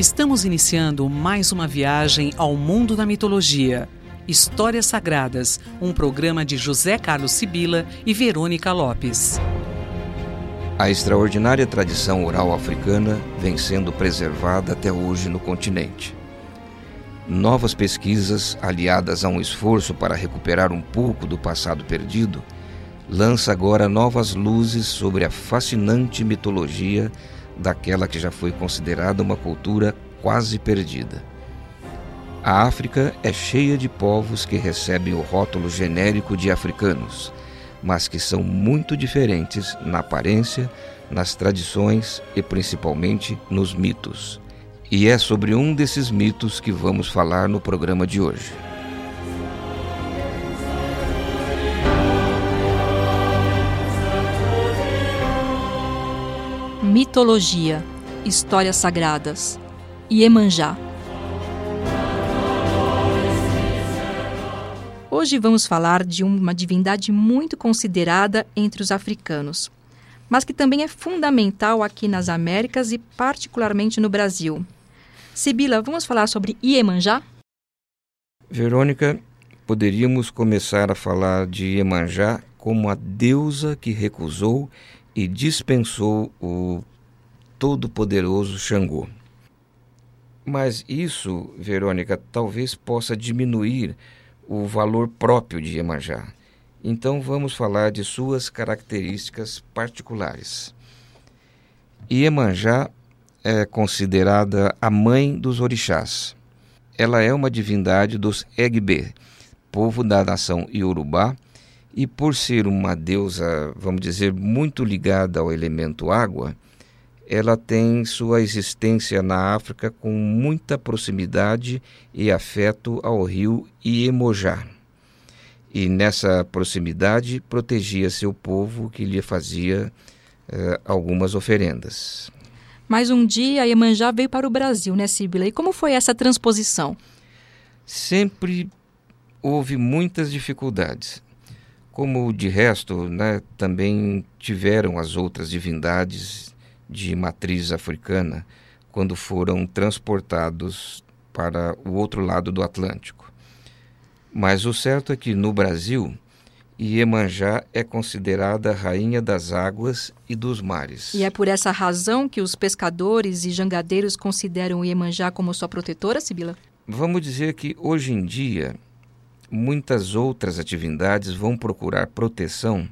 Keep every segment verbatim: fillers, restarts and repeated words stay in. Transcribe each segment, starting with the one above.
Estamos iniciando mais uma viagem ao mundo da mitologia. Histórias Sagradas, um programa de José Carlos Sibila e Verônica Lopes. A extraordinária tradição oral africana vem sendo preservada até hoje no continente. Novas pesquisas, aliadas a um esforço para recuperar um pouco do passado perdido, lança agora novas luzes sobre a fascinante mitologia daquela que já foi considerada uma cultura quase perdida. A África é cheia de povos que recebem o rótulo genérico de africanos, mas que são muito diferentes na aparência, nas tradições e principalmente nos mitos. E é sobre um desses mitos que vamos falar no programa de hoje. Mitologia, Histórias Sagradas, Iemanjá. Hoje vamos falar de uma divindade muito considerada entre os africanos, mas que também é fundamental aqui nas Américas e particularmente no Brasil. Sibila, vamos falar sobre Iemanjá? Verônica, poderíamos começar a falar de Iemanjá como a deusa que recusou e dispensou o todo-poderoso Xangô. Mas isso, Verônica, talvez possa diminuir o valor próprio de Iemanjá. Então vamos falar de suas características particulares. Iemanjá é considerada a mãe dos orixás. Ela é uma divindade dos Egbe, povo da nação Iorubá, e por ser uma deusa, vamos dizer, muito ligada ao elemento água, ela tem sua existência na África com muita proximidade e afeto ao rio Iemonjá. E nessa proximidade protegia seu povo, que lhe fazia eh, algumas oferendas. Mas um dia Iemanjá veio para o Brasil, né, Sibila? E como foi essa transposição? Sempre houve muitas dificuldades. Como de resto, né, também tiveram as outras divindades de matriz africana quando foram transportados para o outro lado do Atlântico. Mas o certo é que no Brasil, Iemanjá é considerada a rainha das águas e dos mares. E é por essa razão que os pescadores e jangadeiros consideram Iemanjá como sua protetora, Sibila? Vamos dizer que hoje em dia muitas outras atividades vão procurar proteção,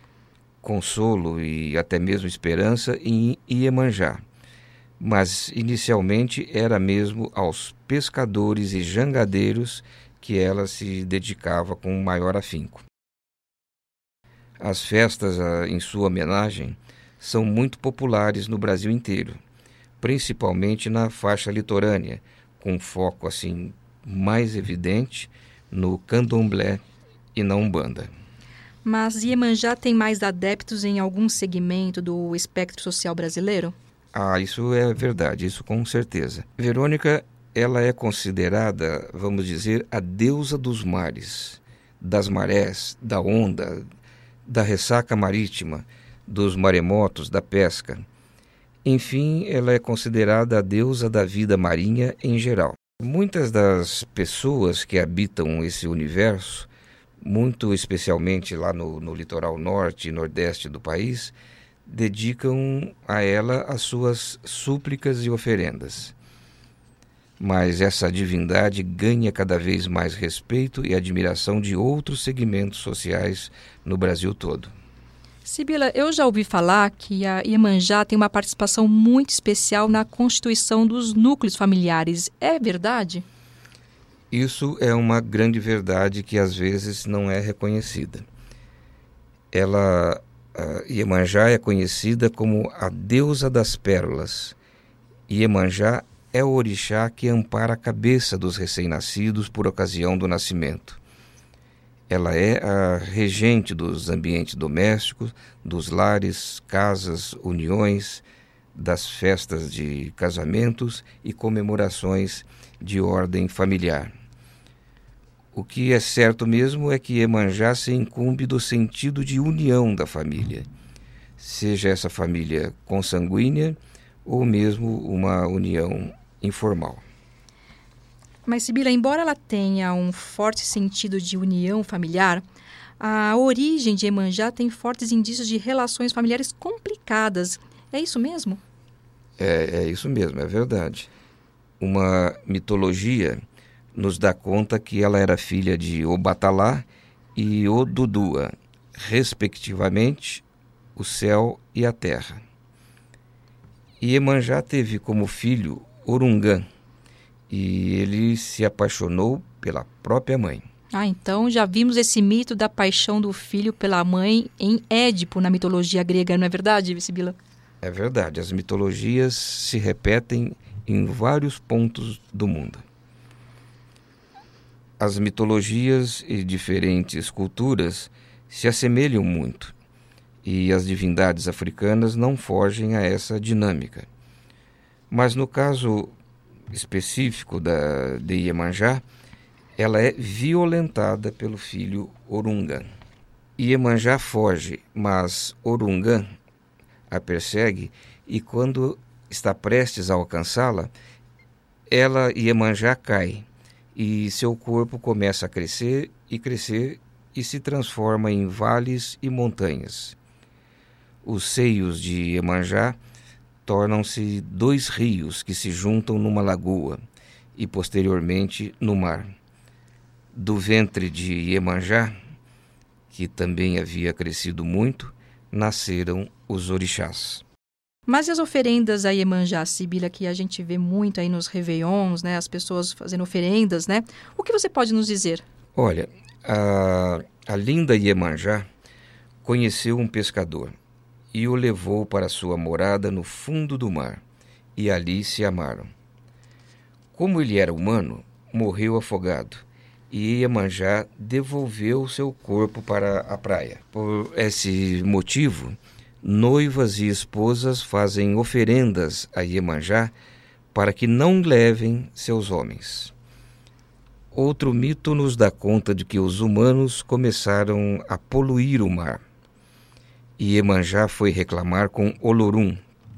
consolo e até mesmo esperança em Iemanjá. Mas inicialmente era mesmo aos pescadores e jangadeiros que ela se dedicava com maior afinco. As festas em sua homenagem são muito populares no Brasil inteiro, principalmente na faixa litorânea, com foco assim mais evidente no candomblé e na umbanda. Mas Iemanjá tem mais adeptos em algum segmento do espectro social brasileiro? Ah, isso é verdade, isso com certeza. Verônica, ela é considerada, vamos dizer, a deusa dos mares, das marés, da onda, da ressaca marítima, dos maremotos, da pesca. Enfim, ela é considerada a deusa da vida marinha em geral. Muitas das pessoas que habitam esse universo, muito especialmente lá no, no litoral norte e nordeste do país, dedicam a ela as suas súplicas e oferendas. Mas essa divindade ganha cada vez mais respeito e admiração de outros segmentos sociais no Brasil todo. Sibila, eu já ouvi falar que a Iemanjá tem uma participação muito especial na constituição dos núcleos familiares. É verdade? Isso é uma grande verdade que às vezes não é reconhecida. Ela, a Iemanjá é conhecida como a deusa das pérolas. Iemanjá é o orixá que ampara a cabeça dos recém-nascidos por ocasião do nascimento. Ela é a regente dos ambientes domésticos, dos lares, casas, uniões, das festas de casamentos e comemorações de ordem familiar. O que é certo mesmo é que Iemanjá se incumbe do sentido de união da família, seja essa família consanguínea ou mesmo uma união informal. Mas, Sibila, embora ela tenha um forte sentido de união familiar, a origem de Iemanjá tem fortes indícios de relações familiares complicadas. É isso mesmo? É, é isso mesmo, é verdade. Uma mitologia nos dá conta que ela era filha de Obatalá e Odudua, respectivamente, o céu e a terra. E Iemanjá teve como filho Orungã, e ele se apaixonou pela própria mãe. Ah, então já vimos esse mito da paixão do filho pela mãe em Édipo, na mitologia grega, não é verdade, Sibila? É verdade, as mitologias se repetem em vários pontos do mundo. As mitologias e diferentes culturas se assemelham muito, e as divindades africanas não fogem a essa dinâmica. Mas no caso específico da, de Iemanjá, ela é violentada pelo filho Orungã. Iemanjá foge, mas Orungã a persegue, e quando está prestes a alcançá-la, ela, Iemanjá, cai, e seu corpo começa a crescer e crescer e se transforma em vales e montanhas. Os seios de Iemanjá tornam-se dois rios que se juntam numa lagoa e, posteriormente, no mar. Do ventre de Iemanjá, que também havia crescido muito, nasceram os orixás. Mas e as oferendas a Iemanjá, Sibila, que a gente vê muito aí nos réveillons, né? As pessoas fazendo oferendas, né? O que você pode nos dizer? Olha, a, a linda Iemanjá conheceu um pescador e o levou para sua morada no fundo do mar, e ali se amaram. Como ele era humano, morreu afogado, e Iemanjá devolveu seu corpo para a praia. Por esse motivo, noivas e esposas fazem oferendas a Iemanjá para que não levem seus homens. Outro mito nos dá conta de que os humanos começaram a poluir o mar. E Iemanjá foi reclamar com Olorum,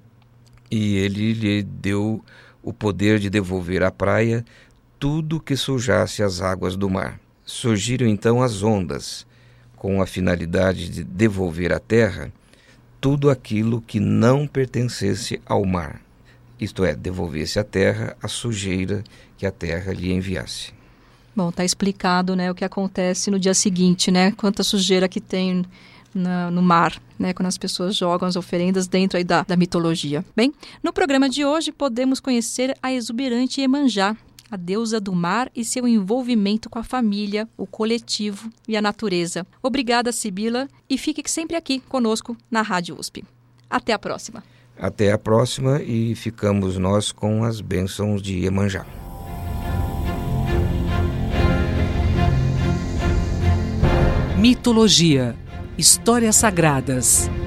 e ele lhe deu o poder de devolver à praia tudo que sujasse as águas do mar. Surgiram então as ondas, com a finalidade de devolver à terra tudo aquilo que não pertencesse ao mar, isto é, devolvesse à terra a sujeira que a terra lhe enviasse. Bom, está explicado, né, o que acontece no dia seguinte, né? Quanta sujeira que tem na, no mar, né? Quando as pessoas jogam as oferendas dentro aí da, da mitologia. Bem, no programa de hoje podemos conhecer a exuberante Iemanjá, a deusa do mar e seu envolvimento com a família, o coletivo e a natureza. Obrigada, Sibila, e fique sempre aqui conosco na Rádio U S P. Até a próxima. Até a próxima, e ficamos nós com as bênçãos de Iemanjá. Mitologia, histórias sagradas.